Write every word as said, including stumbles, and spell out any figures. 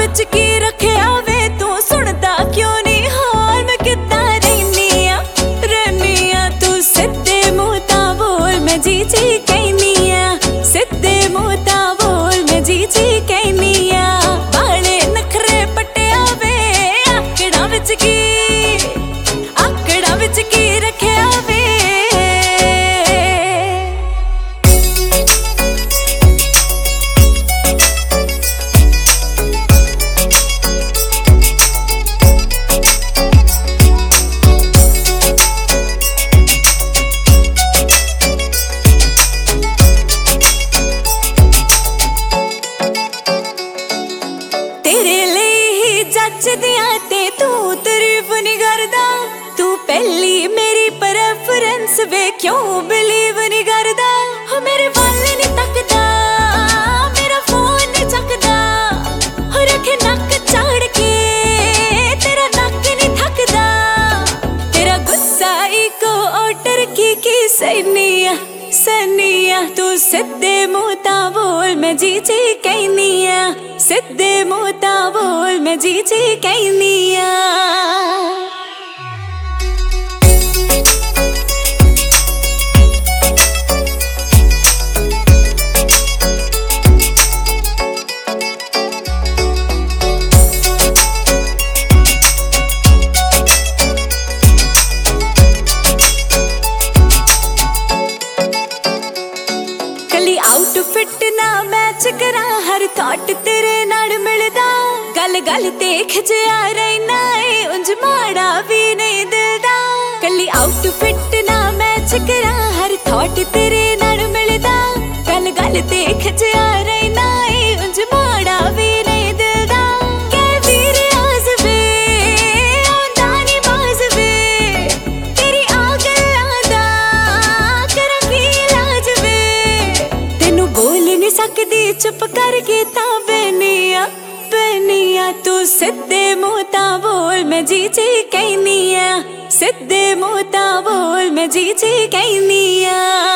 विच की रखिया वे तू सुनदा क्यों नहीं हाल मैं कितना रहनी आ रहनी आ तू सिद्धे मुंह ता बोल मैं जी जी कहनी आ सिद्धे मुंह ता बोल मैं जी जी कहनी आ बाले नखरे पटिया वे आकड़ा विच की आकड़ा विच की रखिया वे जचदियां ते तू तारीफ नहीं करदा तू पहली मेरी प्रेफरेंस वे क्यों बिलीव नहीं करदा हो मेरे वाल नहीं तकदा मेरा फोन नहीं चकदा हो रखे नक चाड़ के तेरा नक नहीं थकदा तेरा गुस्सा इको ऑर्डर की की सैनिया सैनिया तू सिद्धे मुंह ता बोल मैं जी जी कहनी आ सिद्धे मुंह ता बोल मैं जी जी कहनी आ आउटफिट ना मैच करा हर थॉट तेरे नाल मिलदा गल गल ते खिचिया रहना ए उंज माड़ा भी नहीं दिलदा कली आउटफिट ना मैच करा हर थॉट तेरे नाल मिलदा गल गल ते खिचिया रहना ए उंज माड़ा भी नहीं दिलदा कै वीर आज़ वे आंदा नी बाज़ वे तेरी आ गल्लां दा करा की इलाज वे तेनू बोल नहीं सकदी चुप करके ता बैनिया बैनिया तू सिद्धे मुंह ता बोल मैं जी जी कहनी आ सिद्धे मुंह ता बोल मैं जी जी कहनी आ